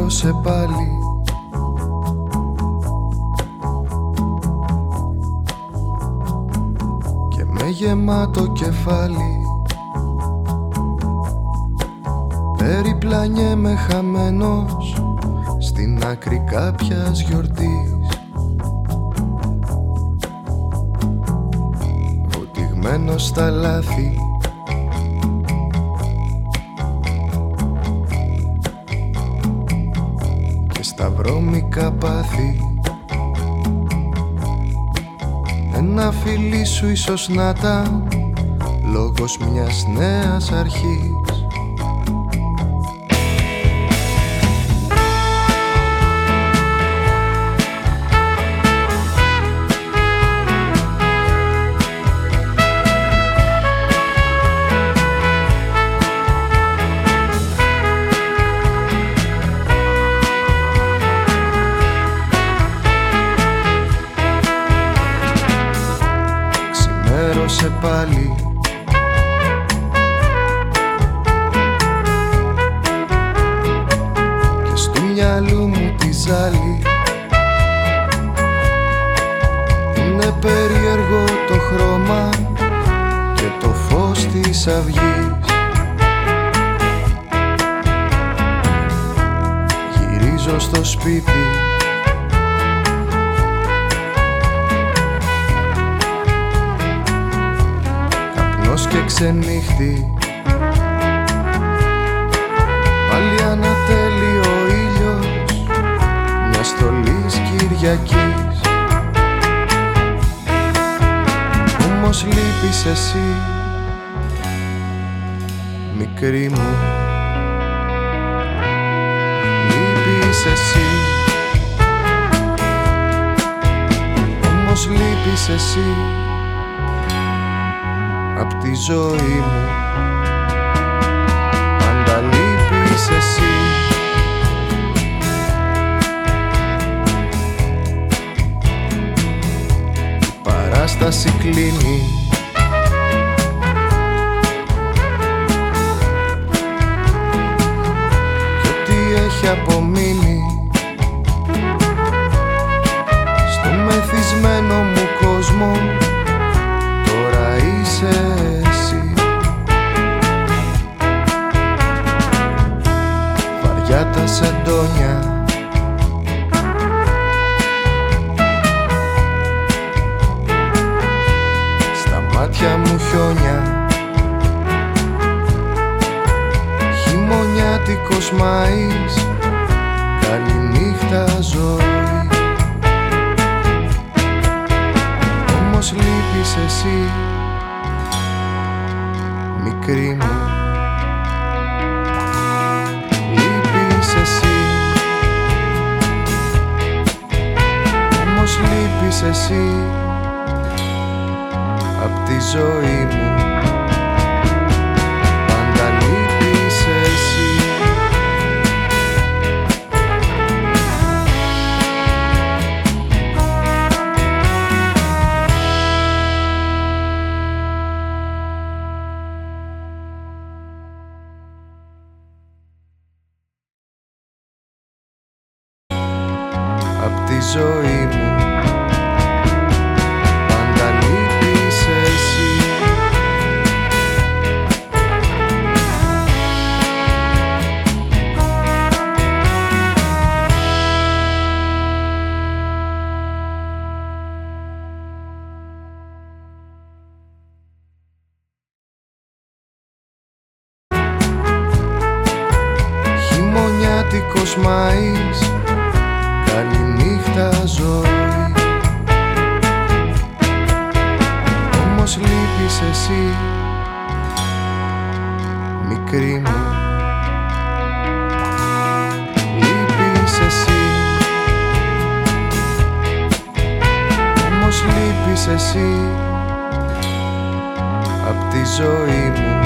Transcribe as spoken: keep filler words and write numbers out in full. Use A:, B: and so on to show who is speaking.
A: ξημέρωσε πάλι. Και με γεμάτο κεφάλι περιπλανιέμαι χαμένος στην άκρη κάποιας γιορτής, βουτυγμένος στα λάθη και στα βρώμικα πάθη. Ένα φιλί σου ίσως να ήταν λόγος μιας νέας αρχής. Ξημέρωσε πάλι και στο μυαλού μου τη ζάλη. Είναι περίεργο το χρώμα και το φως της αυγής. Γυρίζω στο σπίτι και ξενύχτη, πάλι ανατέλει ο ήλιος μια στολής Κυριακής. Όμως λείπεις εσύ, μικρή μου, λείπεις εσύ. Όμως λείπεις εσύ απ' τη ζωή μου, πάντα λείπεις εσύ. Η παράσταση κλείνει κι ό,τι έχει απομείνει στο μεθυσμένο μου κόσμο τώρα είσαι εσύ. Βαριά τα σεντόνια στα μάτια μου χιόνια, χειμωνιάτικος Μάης, καληνύχτα ζωή. Όμως λείπεις εσύ, μικρή μου, λείπεις εσύ. Όμως λείπεις εσύ απ' τη ζωή μου, πάντα λείπεις εσύ. Απ' τη ζωή μου, πάντα λείπεις εσύ. Χειμωνιάτικος Μάης, καληνύχτα ζωή. Όμως λείπεις εσύ, μικρή μου, λείπεις εσύ. Όμως λείπεις εσύ απ' τη ζωή μου,